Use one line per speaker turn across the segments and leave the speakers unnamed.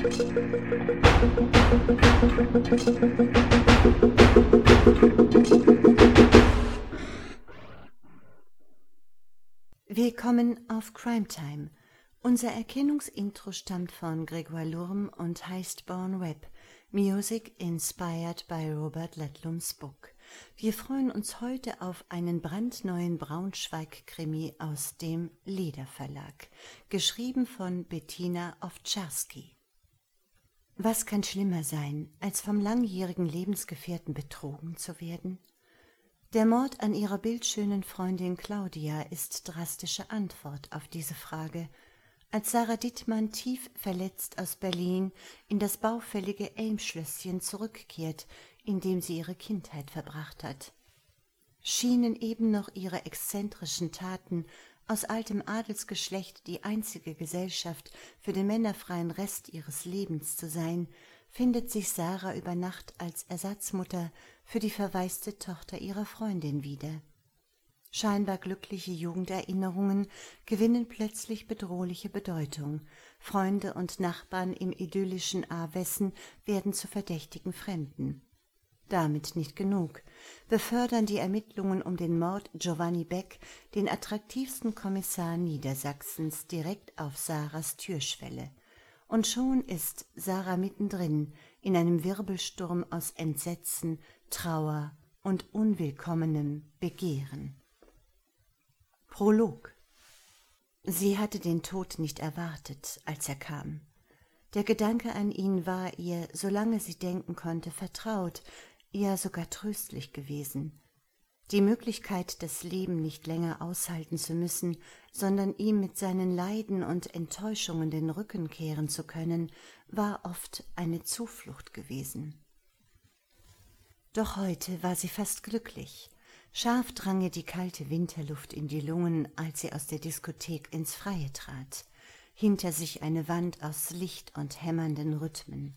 Willkommen auf Crime Time. Unser Erkennungsintro stammt von Grégoire Lurm und heißt Born Web, Music inspired by Robert Ludlums book. Wir freuen uns heute auf einen brandneuen Braunschweig-Krimi aus dem Leder Verlag, geschrieben von Bettina Owczarski. Was kann schlimmer sein, als vom langjährigen Lebensgefährten betrogen zu werden? Der Mord an ihrer bildschönen Freundin Claudia ist drastische Antwort auf diese Frage, als Sarah Dittmann tief verletzt aus Berlin in das baufällige Elmschlösschen zurückkehrt, in dem sie ihre Kindheit verbracht hat. Schienen eben noch ihre exzentrischen Taten aus altem Adelsgeschlecht die einzige Gesellschaft für den männerfreien Rest ihres Lebens zu sein, findet sich Sarah über Nacht als Ersatzmutter für die verwaiste Tochter ihrer Freundin wieder. Scheinbar glückliche Jugenderinnerungen gewinnen plötzlich bedrohliche Bedeutung. Freunde und Nachbarn im idyllischen A-Wessen werden zu verdächtigen Fremden. Damit nicht genug. Befördern die Ermittlungen um den Mord Giovanni Beck den attraktivsten Kommissar Niedersachsens direkt auf Sarahs Türschwelle. Und schon ist Sarah mittendrin in einem Wirbelsturm aus Entsetzen, Trauer und unwillkommenem Begehren. Prolog. Sie hatte den Tod nicht erwartet, als er kam. Der Gedanke an ihn war ihr, solange sie denken konnte, vertraut, ja sogar tröstlich gewesen. Die Möglichkeit, das Leben nicht länger aushalten zu müssen, sondern ihm mit seinen Leiden und Enttäuschungen den Rücken kehren zu können, war oft eine Zuflucht gewesen. Doch heute war sie fast glücklich. Scharf drang ihr die kalte Winterluft in die Lungen, als sie aus der Diskothek ins Freie trat. Hinter sich eine Wand aus Licht und hämmernden Rhythmen.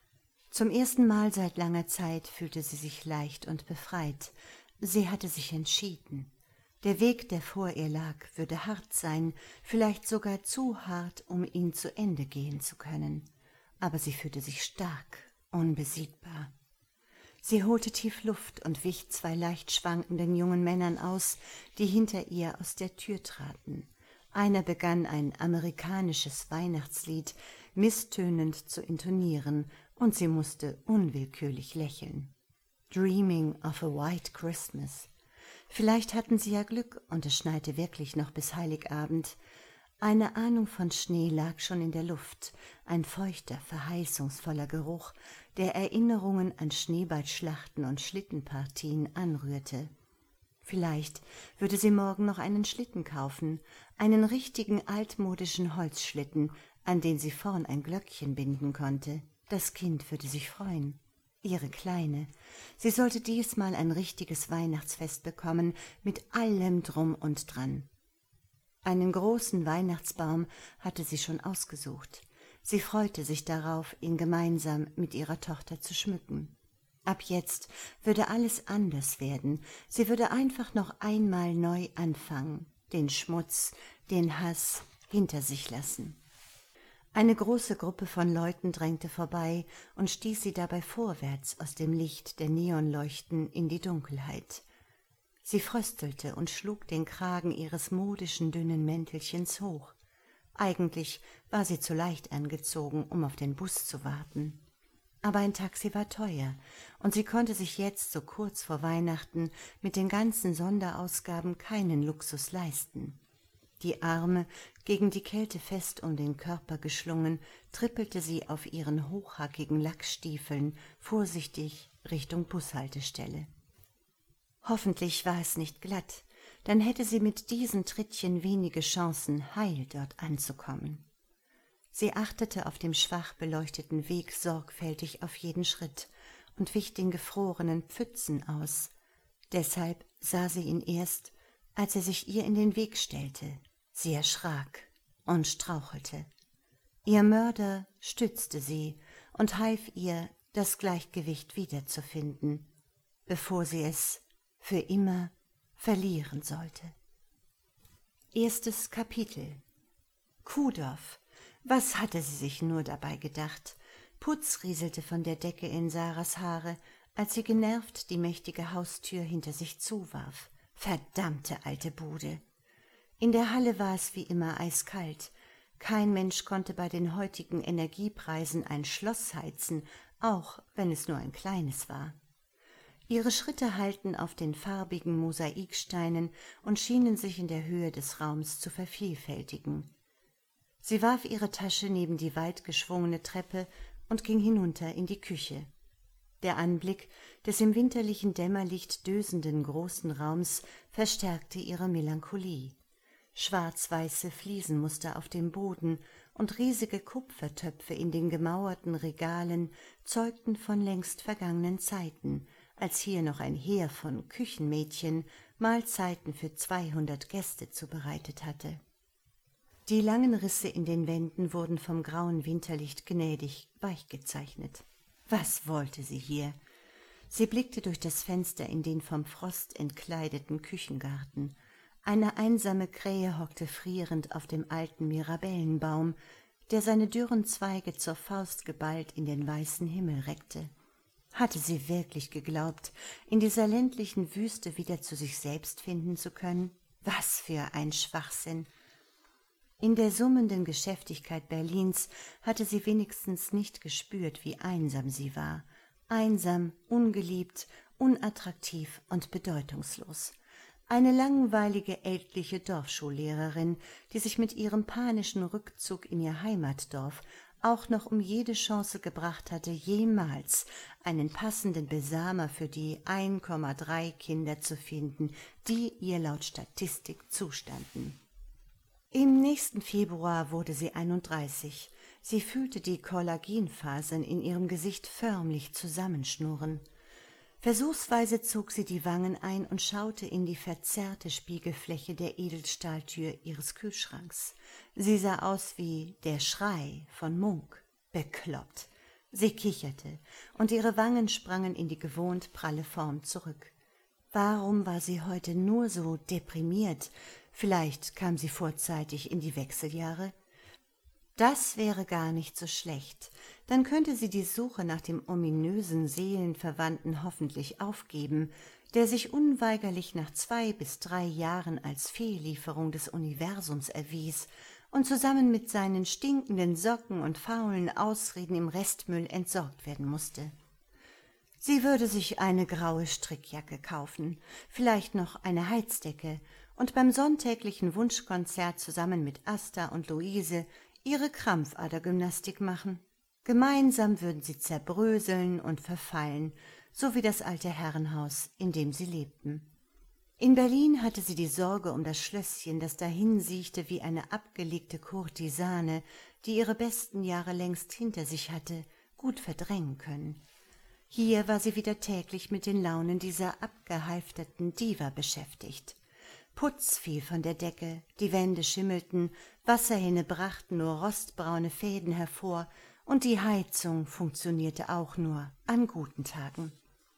Zum ersten Mal seit langer Zeit fühlte sie sich leicht und befreit. Sie hatte sich entschieden. Der Weg, der vor ihr lag, würde hart sein, vielleicht sogar zu hart, um ihn zu Ende gehen zu können. Aber sie fühlte sich stark, unbesiegbar. Sie holte tief Luft und wich zwei leicht schwankenden jungen Männern aus, die hinter ihr aus der Tür traten. Einer begann ein amerikanisches Weihnachtslied misstönend zu intonieren, und sie musste unwillkürlich lächeln. Dreaming of a White Christmas. Vielleicht hatten sie ja Glück und es schneite wirklich noch bis Heiligabend. Eine Ahnung von Schnee lag schon in der Luft, ein feuchter, verheißungsvoller Geruch, der Erinnerungen an Schneeballschlachten und Schlittenpartien anrührte. Vielleicht würde sie morgen noch einen Schlitten kaufen, einen richtigen altmodischen Holzschlitten, an den sie vorn ein Glöckchen binden konnte. Das Kind würde sich freuen. Ihre Kleine. Sie sollte diesmal ein richtiges Weihnachtsfest bekommen, mit allem Drum und Dran. Einen großen Weihnachtsbaum hatte sie schon ausgesucht. Sie freute sich darauf, ihn gemeinsam mit ihrer Tochter zu schmücken. Ab jetzt würde alles anders werden. Sie würde einfach noch einmal neu anfangen, den Schmutz, den Hass hinter sich lassen. Eine große Gruppe von Leuten drängte vorbei und stieß sie dabei vorwärts aus dem Licht der Neonleuchten in die Dunkelheit. Sie fröstelte und schlug den Kragen ihres modischen dünnen Mäntelchens hoch. Eigentlich war sie zu leicht angezogen, um auf den Bus zu warten. Aber ein Taxi war teuer, und sie konnte sich jetzt so kurz vor Weihnachten mit den ganzen Sonderausgaben keinen Luxus leisten. Die Arme, gegen die Kälte fest um den Körper geschlungen, trippelte sie auf ihren hochhackigen Lackstiefeln vorsichtig Richtung Bushaltestelle. Hoffentlich war es nicht glatt, dann hätte sie mit diesen Trittchen wenige Chancen, heil dort anzukommen. Sie achtete auf dem schwach beleuchteten Weg sorgfältig auf jeden Schritt und wich den gefrorenen Pfützen aus. Deshalb sah sie ihn erst, als er sich ihr in den Weg stellte. Sie erschrak und strauchelte. Ihr Mörder stützte sie und half ihr, das Gleichgewicht wiederzufinden, bevor sie es für immer verlieren sollte. Erstes Kapitel. Kuhdorf. Was hatte sie sich nur dabei gedacht? Putz rieselte von der Decke in Sarahs Haare, als sie genervt die mächtige Haustür hinter sich zuwarf. Verdammte alte Bude! In der Halle war es wie immer eiskalt. Kein Mensch konnte bei den heutigen Energiepreisen ein Schloss heizen, auch wenn es nur ein kleines war. Ihre Schritte hallten auf den farbigen Mosaiksteinen und schienen sich in der Höhe des Raums zu vervielfältigen. Sie warf ihre Tasche neben die weit geschwungene Treppe und ging hinunter in die Küche. Der Anblick des im winterlichen Dämmerlicht dösenden großen Raums verstärkte ihre Melancholie. Schwarz-weiße Fliesenmuster auf dem Boden und riesige Kupfertöpfe in den gemauerten Regalen zeugten von längst vergangenen Zeiten, als hier noch ein Heer von Küchenmädchen Mahlzeiten für 200 Gäste zubereitet hatte. Die langen Risse in den Wänden wurden vom grauen Winterlicht gnädig weich gezeichnet. Was wollte sie hier? Sie blickte durch das Fenster in den vom Frost entkleideten Küchengarten. Eine einsame Krähe hockte frierend auf dem alten Mirabellenbaum, der seine dürren Zweige zur Faust geballt in den weißen Himmel reckte. Hatte sie wirklich geglaubt, in dieser ländlichen Wüste wieder zu sich selbst finden zu können? Was für ein Schwachsinn! In der summenden Geschäftigkeit Berlins hatte sie wenigstens nicht gespürt, wie einsam sie war. Einsam, ungeliebt, unattraktiv und bedeutungslos. Eine langweilige ältliche Dorfschullehrerin, die sich mit ihrem panischen Rückzug in ihr Heimatdorf auch noch um jede Chance gebracht hatte, jemals einen passenden Besamer für die 1,3 Kinder zu finden, die ihr laut Statistik zustanden. Im nächsten Februar wurde sie 31. Sie fühlte die Kollagenfasern in ihrem Gesicht förmlich zusammenschnurren. Versuchsweise zog sie die Wangen ein und schaute in die verzerrte Spiegelfläche der Edelstahltür ihres Kühlschranks. Sie sah aus wie der Schrei von Munk. Bekloppt. Sie kicherte, und ihre Wangen sprangen in die gewohnt pralle Form zurück. Warum war sie heute nur so deprimiert? Vielleicht kam sie vorzeitig in die Wechseljahre? Das wäre gar nicht so schlecht. Dann könnte sie die Suche nach dem ominösen Seelenverwandten hoffentlich aufgeben, der sich unweigerlich nach 2 bis 3 Jahren als Fehllieferung des Universums erwies und zusammen mit seinen stinkenden Socken und faulen Ausreden im Restmüll entsorgt werden musste. Sie würde sich eine graue Strickjacke kaufen, vielleicht noch eine Heizdecke und beim sonntäglichen Wunschkonzert zusammen mit Asta und Luise ihre Krampfadergymnastik machen. Gemeinsam würden sie zerbröseln und verfallen, so wie das alte Herrenhaus, in dem sie lebten. In Berlin hatte sie die Sorge um das Schlösschen, das dahinsiechte wie eine abgelegte Kurtisane, die ihre besten Jahre längst hinter sich hatte, gut verdrängen können. Hier war sie wieder täglich mit den Launen dieser abgehalfterten Diva beschäftigt. Putz fiel von der Decke, die Wände schimmelten, Wasserhähne brachten nur rostbraune Fäden hervor, und die Heizung funktionierte auch nur an guten Tagen.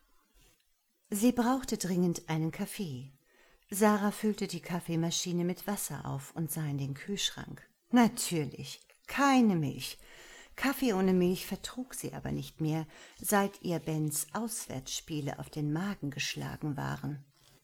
Sie brauchte dringend einen Kaffee. Sarah füllte die Kaffeemaschine mit Wasser auf und sah in den Kühlschrank. Natürlich, keine Milch. Kaffee ohne Milch vertrug sie aber nicht mehr, seit ihr Bens Auswärtsspiele auf den Magen geschlagen waren.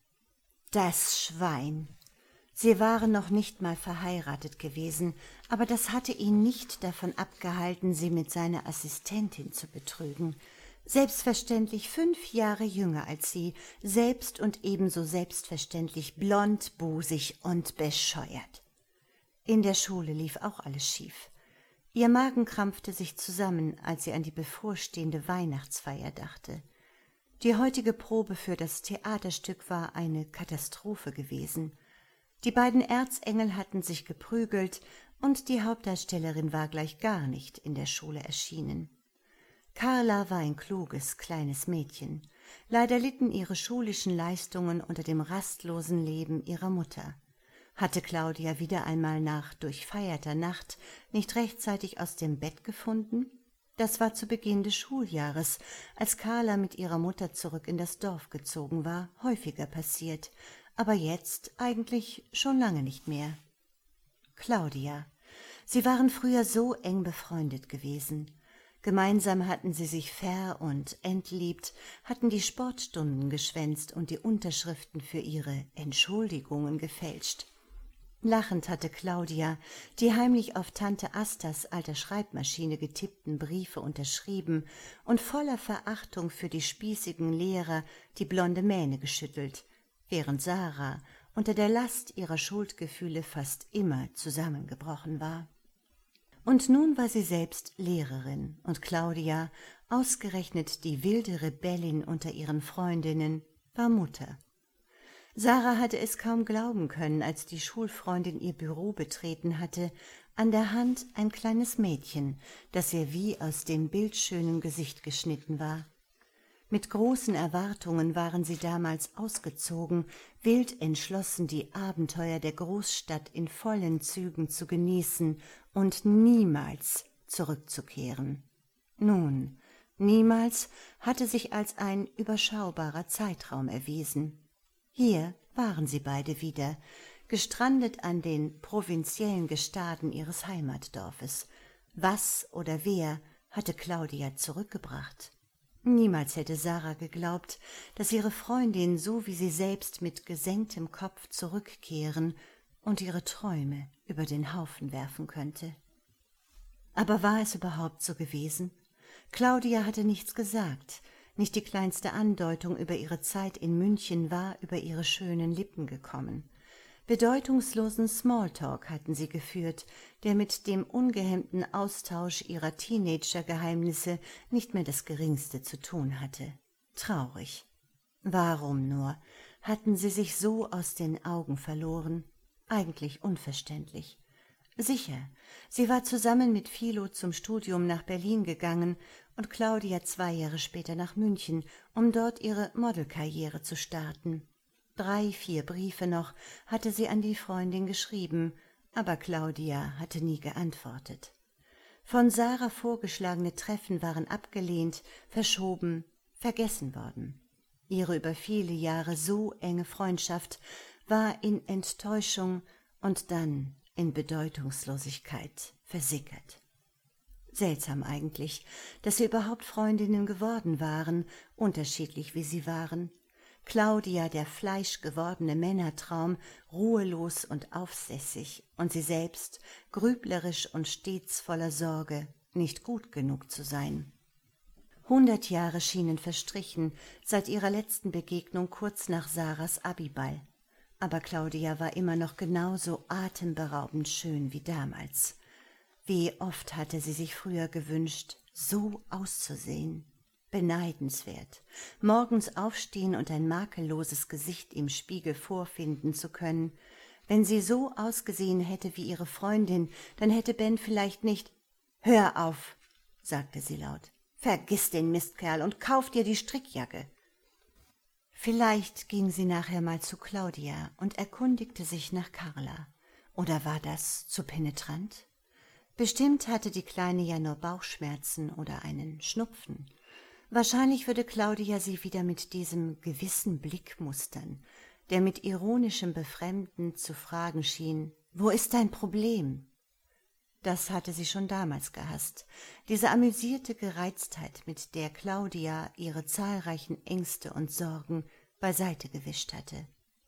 Das Schwein! Sie waren noch nicht mal verheiratet gewesen, aber das hatte ihn nicht davon abgehalten, sie mit seiner Assistentin zu betrügen. Selbstverständlich 5 Jahre jünger als sie, selbst und ebenso selbstverständlich blond, busig und bescheuert. In der Schule lief auch alles schief. Ihr Magen krampfte sich zusammen, als sie an die bevorstehende Weihnachtsfeier dachte. Die heutige Probe für das Theaterstück war eine Katastrophe gewesen. Die beiden Erzengel hatten sich geprügelt, und die Hauptdarstellerin war gleich gar nicht in der Schule erschienen. Carla war ein kluges, kleines Mädchen. Leider litten ihre schulischen Leistungen unter dem rastlosen Leben ihrer Mutter. Hatte Claudia wieder einmal nach durchfeierter Nacht nicht rechtzeitig aus dem Bett gefunden? Das war zu Beginn des Schuljahres, als Carla mit ihrer Mutter zurück in das Dorf gezogen war, häufiger passiert, aber jetzt eigentlich schon lange nicht mehr. Claudia. Sie waren früher so eng befreundet gewesen. Gemeinsam hatten sie sich und entliebt, hatten die Sportstunden geschwänzt und die Unterschriften für ihre Entschuldigungen gefälscht. Lachend hatte Claudia die heimlich auf Tante Astas alter Schreibmaschine getippten Briefe unterschrieben und voller Verachtung für die spießigen Lehrer die blonde Mähne geschüttelt, während Sarah unter der Last ihrer Schuldgefühle fast immer zusammengebrochen war. Und nun war sie selbst Lehrerin und Claudia, ausgerechnet die wilde Rebellin unter ihren Freundinnen, war Mutter. Sarah hatte es kaum glauben können, als die Schulfreundin ihr Büro betreten hatte, an der Hand ein kleines Mädchen, das ihr wie aus dem bildschönen Gesicht geschnitten war. Mit großen Erwartungen waren sie damals ausgezogen, wild entschlossen, die Abenteuer der Großstadt in vollen Zügen zu genießen und niemals zurückzukehren. Nun, niemals hatte sich als ein überschaubarer Zeitraum erwiesen. Hier waren sie beide wieder, gestrandet an den provinziellen Gestaden ihres Heimatdorfes. Was oder wer hatte Claudia zurückgebracht? Niemals hätte Sarah geglaubt, dass ihre Freundin so wie sie selbst mit gesenktem Kopf zurückkehren und ihre Träume über den Haufen werfen könnte. Aber war es überhaupt so gewesen? Claudia hatte nichts gesagt, nicht die kleinste Andeutung über ihre Zeit in München war über ihre schönen Lippen gekommen. Bedeutungslosen Smalltalk hatten sie geführt, der mit dem ungehemmten Austausch ihrer Teenager-Geheimnisse nicht mehr das Geringste zu tun hatte. Traurig. Warum nur hatten sie sich so aus den Augen verloren? Eigentlich unverständlich. Sicher, sie war zusammen mit Philo zum Studium nach Berlin gegangen und Claudia 2 Jahre später nach München, um dort ihre Modelkarriere zu starten. 3, 4 Briefe noch hatte sie an die Freundin geschrieben, aber Claudia hatte nie geantwortet. Von Sarah vorgeschlagene Treffen waren abgelehnt, verschoben, vergessen worden. Ihre über viele Jahre so enge Freundschaft war in Enttäuschung und dann in Bedeutungslosigkeit versickert. Seltsam eigentlich, dass sie überhaupt Freundinnen geworden waren, unterschiedlich wie sie waren. Claudia der fleischgewordene Männertraum, ruhelos und aufsässig, und sie selbst, grüblerisch und stets voller Sorge, nicht gut genug zu sein. 100 Jahre schienen verstrichen seit ihrer letzten Begegnung kurz nach Sarahs Abiball. Aber Claudia war immer noch genauso atemberaubend schön wie damals. Wie oft hatte sie sich früher gewünscht, so auszusehen. Beneidenswert, morgens aufstehen und ein makelloses Gesicht im Spiegel vorfinden zu können. Wenn sie so ausgesehen hätte wie ihre Freundin, dann hätte Ben vielleicht nicht »Hör auf«, sagte sie laut. »Vergiss den Mistkerl und kauf dir die Strickjacke.« Vielleicht ging sie nachher mal zu Claudia und erkundigte sich nach Carla. Oder war das zu penetrant? Bestimmt hatte die Kleine ja nur Bauchschmerzen oder einen Schnupfen. Wahrscheinlich würde Claudia sie wieder mit diesem gewissen Blick mustern, der mit ironischem Befremden zu fragen schien, »Wo ist dein Problem?« Das hatte sie schon damals gehasst, diese amüsierte Gereiztheit, mit der Claudia ihre zahlreichen Ängste und Sorgen beiseite gewischt hatte.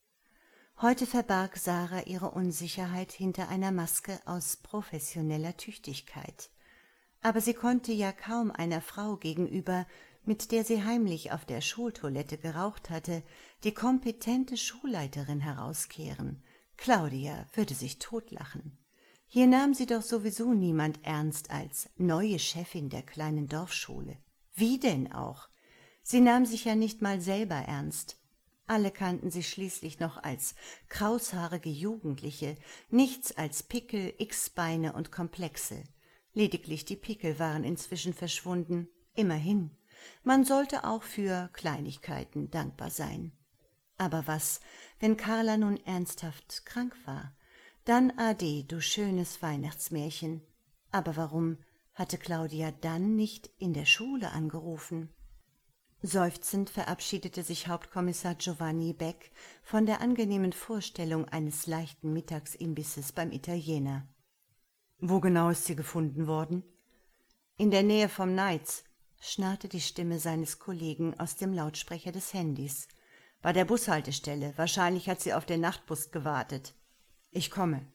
Heute verbarg Sarah ihre Unsicherheit hinter einer Maske aus professioneller Tüchtigkeit. Aber sie konnte ja kaum einer Frau gegenüber, mit der sie heimlich auf der Schultoilette geraucht hatte, die kompetente Schulleiterin herauskehren. Claudia würde sich totlachen. Hier nahm sie doch sowieso niemand ernst als neue Chefin der kleinen Dorfschule. Wie denn auch? Sie nahm sich ja nicht mal selber ernst. Alle kannten sie schließlich noch als kraushaarige Jugendliche, nichts als Pickel, X-Beine und Komplexe. Lediglich die Pickel waren inzwischen verschwunden. Immerhin, man sollte auch für Kleinigkeiten dankbar sein. Aber was, wenn Carla nun ernsthaft krank war? Dann ade, du schönes Weihnachtsmärchen. Aber warum hatte Claudia dann nicht in der Schule angerufen? Seufzend verabschiedete sich Hauptkommissar Giovanni Beck von der angenehmen Vorstellung eines leichten Mittagsimbisses beim Italiener. »Wo genau ist sie gefunden worden?« »In der Nähe vom Knights«, schnarrte die Stimme seines Kollegen aus dem Lautsprecher des Handys. »Bei der Bushaltestelle. Wahrscheinlich hat sie auf den Nachtbus gewartet. Ich komme.«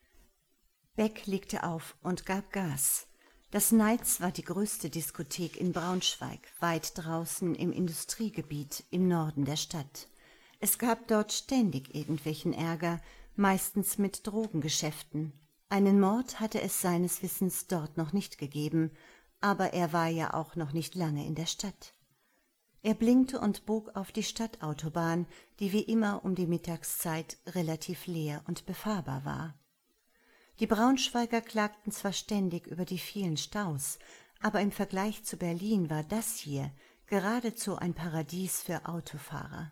Beck legte auf und gab Gas. Das Knights war die größte Diskothek in Braunschweig, weit draußen im Industriegebiet im Norden der Stadt. Es gab dort ständig irgendwelchen Ärger, meistens mit Drogengeschäften. Einen Mord hatte es seines Wissens dort noch nicht gegeben, aber er war ja auch noch nicht lange in der Stadt. Er blinkte und bog auf die Stadtautobahn, die wie immer um die Mittagszeit relativ leer und befahrbar war. Die Braunschweiger klagten zwar ständig über die vielen Staus, aber im Vergleich zu Berlin war das hier geradezu ein Paradies für Autofahrer.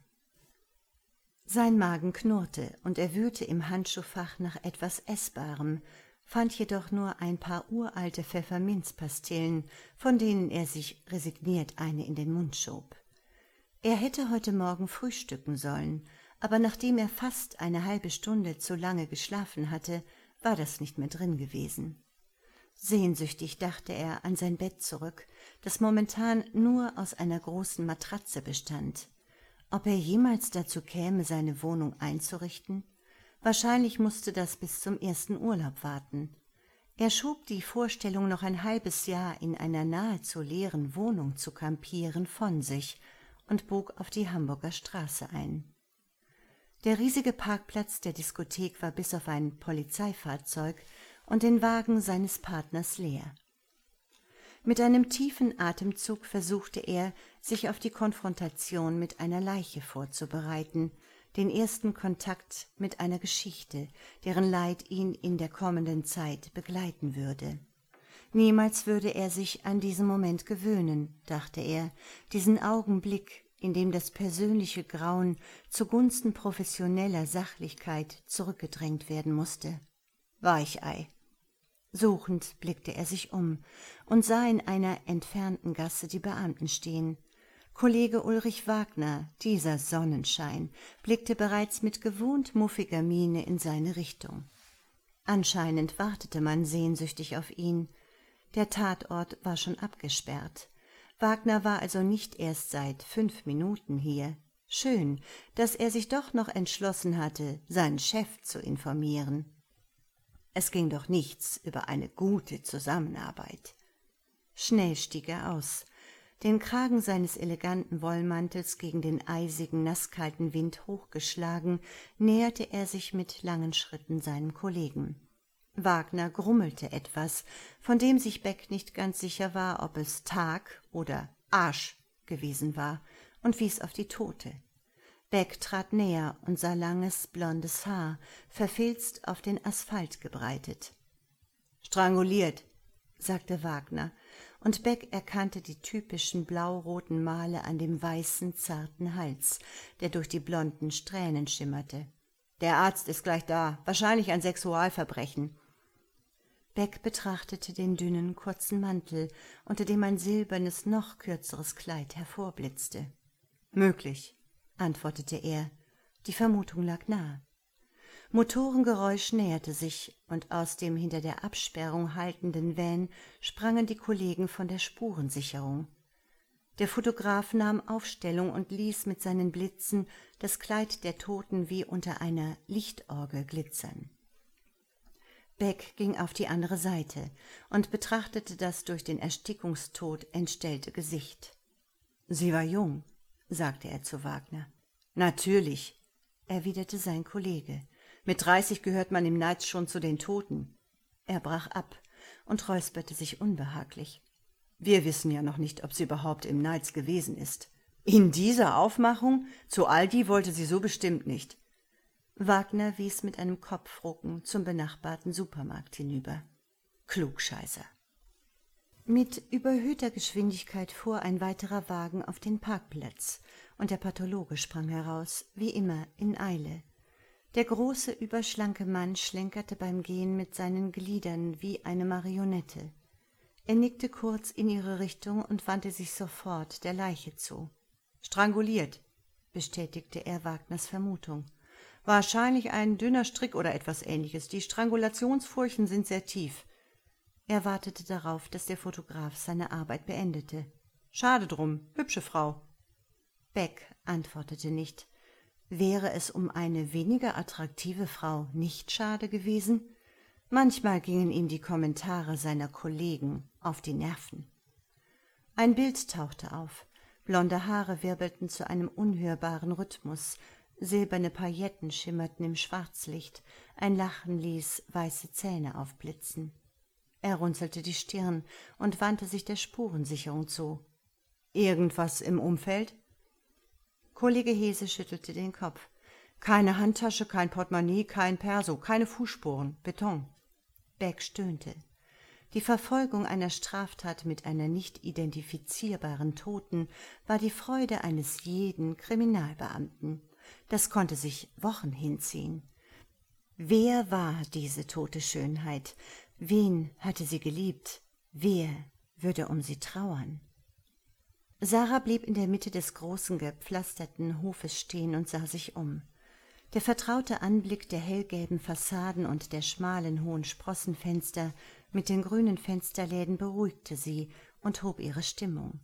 Sein Magen knurrte und er wühlte im Handschuhfach nach etwas Essbarem, fand jedoch nur ein paar uralte Pfefferminzpastillen, von denen er sich resigniert eine in den Mund schob. Er hätte heute Morgen frühstücken sollen, aber nachdem er fast eine halbe Stunde zu lange geschlafen hatte, war das nicht mehr drin gewesen. Sehnsüchtig dachte er an sein Bett zurück, das momentan nur aus einer großen Matratze bestand. Ob er jemals dazu käme, seine Wohnung einzurichten? Wahrscheinlich musste das bis zum ersten Urlaub warten. Er schob die Vorstellung, noch ein halbes Jahr in einer nahezu leeren Wohnung zu kampieren, von sich und bog auf die Hamburger Straße ein. Der riesige Parkplatz der Diskothek war bis auf ein Polizeifahrzeug und den Wagen seines Partners leer. Mit einem tiefen Atemzug versuchte er, sich auf die Konfrontation mit einer Leiche vorzubereiten, den ersten Kontakt mit einer Geschichte, deren Leid ihn in der kommenden Zeit begleiten würde. Niemals würde er sich an diesen Moment gewöhnen, dachte er, diesen Augenblick, in dem das persönliche Grauen zugunsten professioneller Sachlichkeit zurückgedrängt werden musste. Weichei. Suchend blickte er sich um und sah in einer entfernten Gasse die Beamten stehen. Kollege Ulrich Wagner, dieser Sonnenschein, blickte bereits mit gewohnt muffiger Miene in seine Richtung. Anscheinend wartete man sehnsüchtig auf ihn. Der Tatort war schon abgesperrt. Wagner war also nicht erst seit 5 Minuten hier. Schön, dass er sich doch noch entschlossen hatte, seinen Chef zu informieren. Es ging doch nichts über eine gute Zusammenarbeit. Schnell stieg er aus. Den Kragen seines eleganten Wollmantels gegen den eisigen, nasskalten Wind hochgeschlagen, näherte er sich mit langen Schritten seinem Kollegen. Wagner grummelte etwas, von dem sich Beck nicht ganz sicher war, ob es Tag oder Arsch gewesen war, und wies auf die Tote. Beck trat näher und sah langes, blondes Haar, verfilzt auf den Asphalt gebreitet. »Stranguliert«, sagte Wagner, und Beck erkannte die typischen blau-roten Male an dem weißen, zarten Hals, der durch die blonden Strähnen schimmerte. »Der Arzt ist gleich da, wahrscheinlich ein Sexualverbrechen.« Beck betrachtete den dünnen, kurzen Mantel, unter dem ein silbernes, noch kürzeres Kleid hervorblitzte. »Möglich«, antwortete er. Die Vermutung lag nahe. Motorengeräusch näherte sich, und aus dem hinter der Absperrung haltenden Van sprangen die Kollegen von der Spurensicherung. Der Fotograf nahm Aufstellung und ließ mit seinen Blitzen das Kleid der Toten wie unter einer Lichtorgel glitzern. Beck ging auf die andere Seite und betrachtete das durch den Erstickungstod entstellte Gesicht. »Sie war jung«, sagte er zu Wagner. »Natürlich«, erwiderte sein Kollege. »Mit 30 gehört man im Knights schon zu den Toten.« Er brach ab und räusperte sich unbehaglich. »Wir wissen ja noch nicht, ob sie überhaupt im Knights gewesen ist. In dieser Aufmachung? Zu Aldi wollte sie so bestimmt nicht.« Wagner wies mit einem Kopfrucken zum benachbarten Supermarkt hinüber. »Klugscheißer.« Mit überhöhter Geschwindigkeit fuhr ein weiterer Wagen auf den Parkplatz, und der Pathologe sprang heraus, wie immer in Eile. Der große, überschlanke Mann schlenkerte beim Gehen mit seinen Gliedern wie eine Marionette. Er nickte kurz in ihre Richtung und wandte sich sofort der Leiche zu. »Stranguliert«, bestätigte er Wagners Vermutung. »Wahrscheinlich ein dünner Strick oder etwas Ähnliches. Die Strangulationsfurchen sind sehr tief.« Er wartete darauf, dass der Fotograf seine Arbeit beendete. »Schade drum, hübsche Frau.« Beck antwortete nicht. Wäre es um eine weniger attraktive Frau nicht schade gewesen? Manchmal gingen ihm die Kommentare seiner Kollegen auf die Nerven. Ein Bild tauchte auf. Blonde Haare wirbelten zu einem unhörbaren Rhythmus. Silberne Pailletten schimmerten im Schwarzlicht. Ein Lachen ließ weiße Zähne aufblitzen. Er runzelte die Stirn und wandte sich der Spurensicherung zu. »Irgendwas im Umfeld?« Kollege Hese schüttelte den Kopf. »Keine Handtasche, kein Portemonnaie, kein Perso, keine Fußspuren, Beton.« Beck stöhnte. Die Verfolgung einer Straftat mit einer nicht identifizierbaren Toten war die Freude eines jeden Kriminalbeamten. Das konnte sich Wochen hinziehen. Wer war diese tote Schönheit? Wen hatte sie geliebt? Wer würde um sie trauern? Sarah blieb in der Mitte des großen, gepflasterten Hofes stehen und sah sich um. Der vertraute Anblick der hellgelben Fassaden und der schmalen, hohen Sprossenfenster mit den grünen Fensterläden beruhigte sie und hob ihre Stimmung.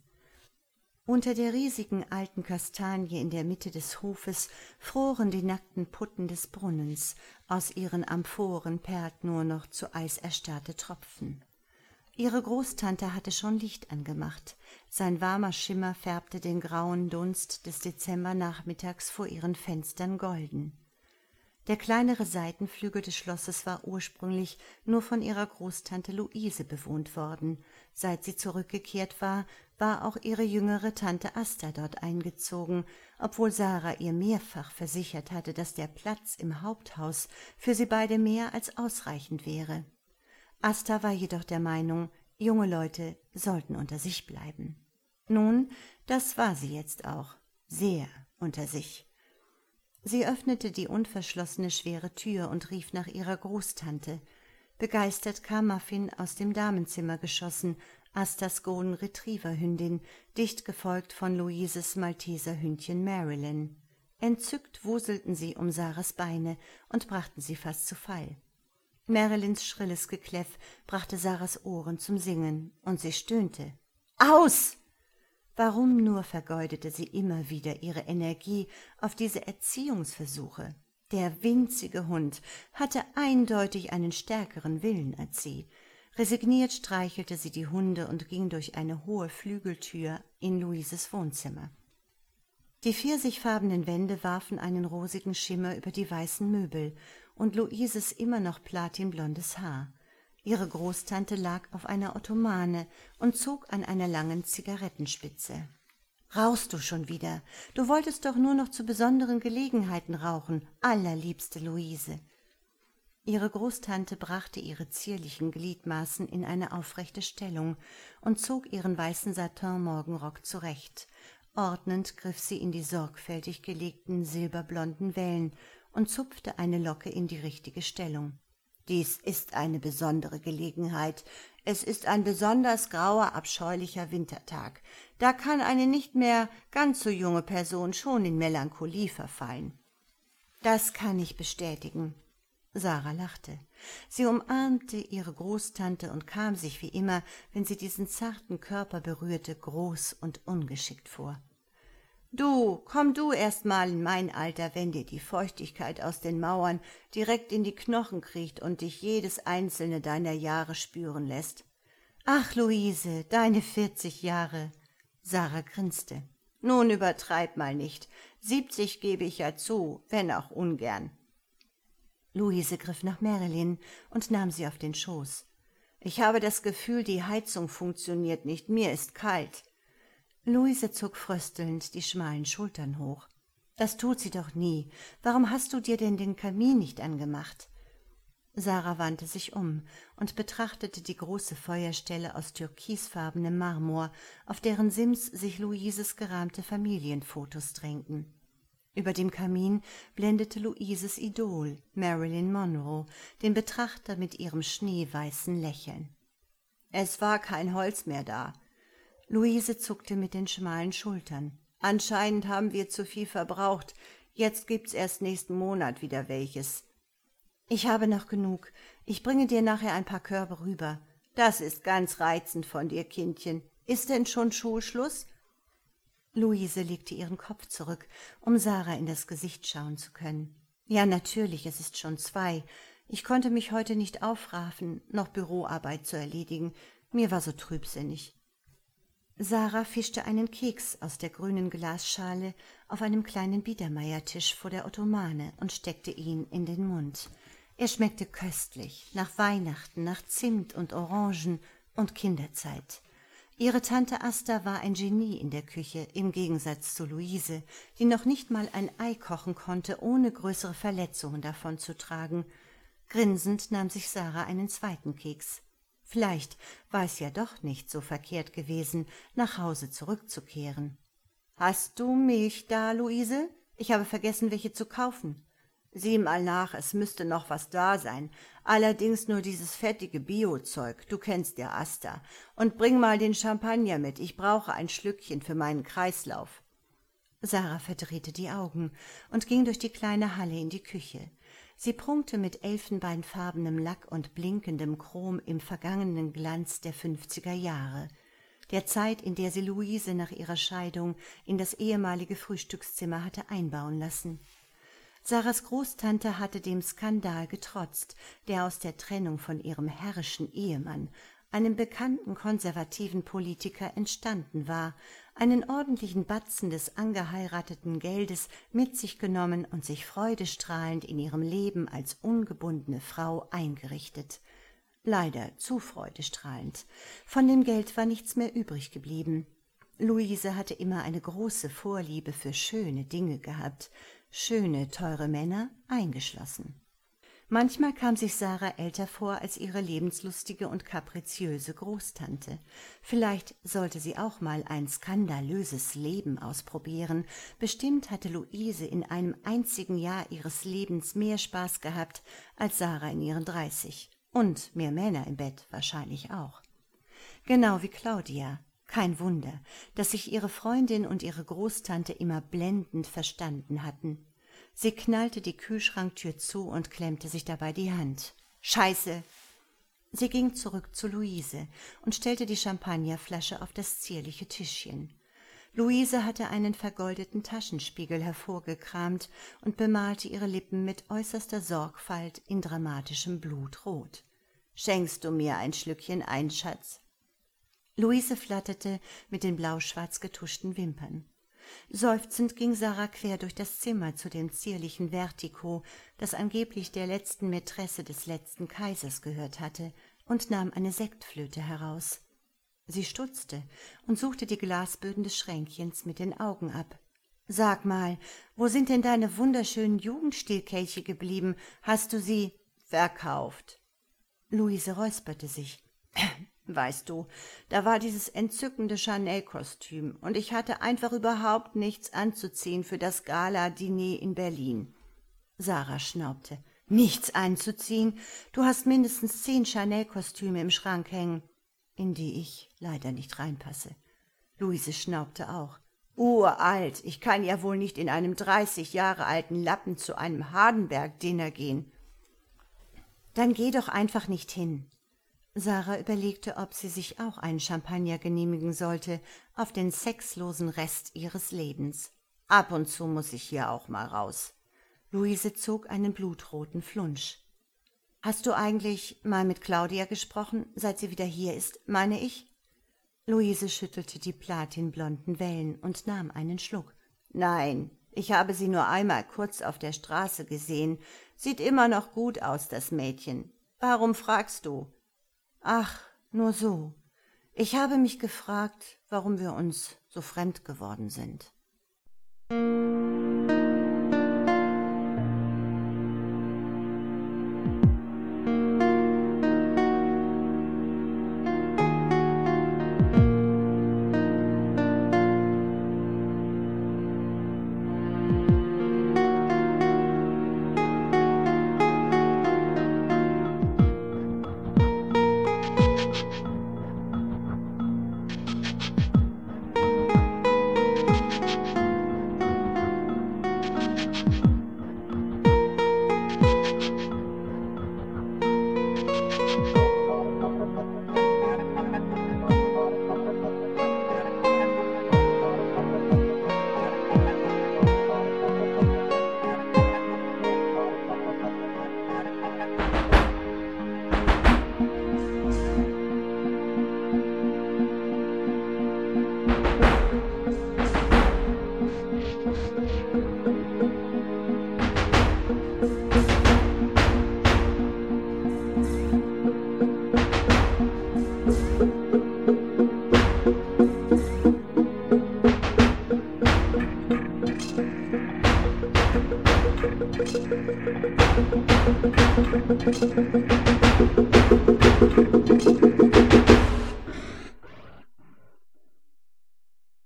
Unter der riesigen alten Kastanie in der Mitte des Hofes froren die nackten Putten des Brunnens, aus ihren Amphoren perlten nur noch zu Eis erstarrte Tropfen. Ihre Großtante hatte schon Licht angemacht. Sein warmer Schimmer färbte den grauen Dunst des Dezembernachmittags vor ihren Fenstern golden. Der kleinere Seitenflügel des Schlosses war ursprünglich nur von ihrer Großtante Luise bewohnt worden. Seit sie zurückgekehrt war, war auch ihre jüngere Tante Asta dort eingezogen, obwohl Sarah ihr mehrfach versichert hatte, dass der Platz im Haupthaus für sie beide mehr als ausreichend wäre. Asta war jedoch der Meinung, junge Leute sollten unter sich bleiben. Nun, das war sie jetzt auch, sehr unter sich. Sie öffnete die unverschlossene schwere Tür und rief nach ihrer Großtante. Begeistert kam Muffin aus dem Damenzimmer geschossen, Astas Golden Retriever Hündin, dicht gefolgt von Luises Malteser Hündchen Marilyn. Entzückt wuselten sie um Sarahs Beine und brachten sie fast zu Fall. Marilyns schrilles Gekläff brachte Sarahs Ohren zum Singen, und sie stöhnte. »Aus!« Warum nur vergeudete sie immer wieder ihre Energie auf diese Erziehungsversuche? Der winzige Hund hatte eindeutig einen stärkeren Willen als sie. Resigniert streichelte sie die Hunde und ging durch eine hohe Flügeltür in Luises Wohnzimmer. Die pfirsichfarbenen Wände warfen einen rosigen Schimmer über die weißen Möbel und Luises immer noch platinblondes Haar. Ihre Großtante lag auf einer Ottomane und zog an einer langen Zigarettenspitze. »Rauchst du schon wieder? Du wolltest doch nur noch zu besonderen Gelegenheiten rauchen, allerliebste Luise.« Ihre Großtante brachte ihre zierlichen Gliedmaßen in eine aufrechte Stellung und zog ihren weißen Satin-Morgenrock zurecht. Ordnend griff sie in die sorgfältig gelegten silberblonden Wellen und zupfte eine Locke in die richtige Stellung. »Dies ist eine besondere Gelegenheit. Es ist ein besonders grauer, abscheulicher Wintertag. Da kann eine nicht mehr ganz so junge Person schon in Melancholie verfallen.« »Das kann ich bestätigen.« Sarah lachte. Sie umarmte ihre Großtante und kam sich wie immer, wenn sie diesen zarten Körper berührte, groß und ungeschickt vor. Komm du erst mal in mein Alter, wenn dir die Feuchtigkeit aus den Mauern direkt in die Knochen kriecht und dich jedes einzelne deiner Jahre spüren lässt.« »Ach, Luise, deine 40 Jahre!« Sarah grinste. »Nun übertreib mal nicht. 70 gebe ich ja zu, wenn auch ungern.« Luise griff nach Marilyn und nahm sie auf den Schoß. »Ich habe das Gefühl, die Heizung funktioniert nicht. Mir ist kalt.« Luise zog fröstelnd die schmalen Schultern hoch. »Das tut sie doch nie. Warum hast du dir denn den Kamin nicht angemacht?« Sarah wandte sich um und betrachtete die große Feuerstelle aus türkisfarbenem Marmor, auf deren Sims sich Luises gerahmte Familienfotos drängten. Über dem Kamin blendete Luises Idol, Marilyn Monroe, den Betrachter mit ihrem schneeweißen Lächeln. »Es war kein Holz mehr da.« Luise zuckte mit den schmalen Schultern. »Anscheinend haben wir zu viel verbraucht. Jetzt gibt's erst nächsten Monat wieder welches.« »Ich habe noch genug. Ich bringe dir nachher ein paar Körbe rüber. »Das ist ganz reizend von dir, Kindchen. Ist denn schon Schulschluss?« Luise legte ihren Kopf zurück, um Sarah in das Gesicht schauen zu können. »Ja, natürlich, es ist schon 2. Ich konnte mich heute nicht aufraffen, noch Büroarbeit zu erledigen. Mir war so trübsinnig.« Sarah fischte einen Keks aus der grünen Glasschale auf einem kleinen Biedermeiertisch vor der Ottomane und steckte ihn in den Mund. Er schmeckte köstlich, nach Weihnachten, nach Zimt und Orangen und Kinderzeit. Ihre Tante Asta war ein Genie in der Küche, im Gegensatz zu Luise, die noch nicht mal ein Ei kochen konnte, ohne größere Verletzungen davonzutragen. Grinsend nahm sich Sarah einen zweiten Keks. Vielleicht war es ja doch nicht so verkehrt gewesen, nach Hause zurückzukehren. »Hast du Milch da, Luise? Ich habe vergessen, welche zu kaufen.« »Sieh mal nach, es müsste noch was da sein. Allerdings nur dieses fettige Bio-Zeug, du kennst ja Asta. Und bring mal den Champagner mit, ich brauche ein Schlückchen für meinen Kreislauf.« Sarah verdrehte die Augen und ging durch die kleine Halle in die Küche. Sie prunkte mit elfenbeinfarbenem Lack und blinkendem Chrom im vergangenen Glanz der 50er Jahre, der Zeit, in der sie Luise nach ihrer Scheidung in das ehemalige Frühstückszimmer hatte einbauen lassen. Sarahs Großtante hatte dem Skandal getrotzt, der aus der Trennung von ihrem herrischen Ehemann, einem bekannten konservativen Politiker, entstanden war, einen ordentlichen Batzen des angeheirateten Geldes mit sich genommen und sich freudestrahlend in ihrem Leben als ungebundene Frau eingerichtet. Leider zu freudestrahlend. Von dem Geld war nichts mehr übrig geblieben. Luise hatte immer eine große Vorliebe für schöne Dinge gehabt, schöne, teure Männer eingeschlossen. Manchmal kam sich Sarah älter vor als ihre lebenslustige und kapriziöse Großtante. Vielleicht sollte sie auch mal ein skandalöses Leben ausprobieren. Bestimmt hatte Luise in einem einzigen Jahr ihres Lebens mehr Spaß gehabt als Sarah in ihren 30. Und mehr Männer im Bett wahrscheinlich auch. Genau wie Claudia. Kein Wunder, dass sich ihre Freundin und ihre Großtante immer blendend verstanden hatten. Sie knallte die Kühlschranktür zu und klemmte sich dabei die Hand. »Scheiße!« Sie ging zurück zu Luise und stellte die Champagnerflasche auf das zierliche Tischchen. Luise hatte einen vergoldeten Taschenspiegel hervorgekramt und bemalte ihre Lippen mit äußerster Sorgfalt in dramatischem Blutrot. »Schenkst du mir ein Schlückchen ein, Schatz?« Luise flatterte mit den blau-schwarz getuschten Wimpern. Seufzend ging Sarah quer durch das Zimmer zu dem zierlichen Vertico, das angeblich der letzten Mätresse des letzten Kaisers gehört hatte, und nahm eine Sektflöte heraus. Sie stutzte und suchte die Glasböden des Schränkchens mit den Augen ab. »Sag mal, wo sind denn deine wunderschönen Jugendstilkelche geblieben? Hast du sie verkauft?« Luise räusperte sich. »Weißt du, da war dieses entzückende Chanel-Kostüm, und ich hatte einfach überhaupt nichts anzuziehen für das Gala-Diner in Berlin.« Sarah schnaubte. »Nichts anzuziehen? Du hast mindestens 10 Chanel-Kostüme im Schrank hängen, in die ich leider nicht reinpasse.« Luise schnaubte auch. »Uralt, ich kann ja wohl nicht in einem 30 Jahre alten Lappen zu einem Hardenberg-Dinner gehen.« »Dann geh doch einfach nicht hin.« Sarah überlegte, ob sie sich auch einen Champagner genehmigen sollte, auf den sexlosen Rest ihres Lebens. »Ab und zu muss ich hier auch mal raus.« Luise zog einen blutroten Flunsch. »Hast du eigentlich mal mit Claudia gesprochen, seit sie wieder hier ist, meine ich?« Luise schüttelte die platinblonden Wellen und nahm einen Schluck. »Nein, ich habe sie nur einmal kurz auf der Straße gesehen. Sieht immer noch gut aus, das Mädchen. Warum fragst du?« »Ach, nur so. Ich habe mich gefragt, warum wir uns so fremd geworden sind.«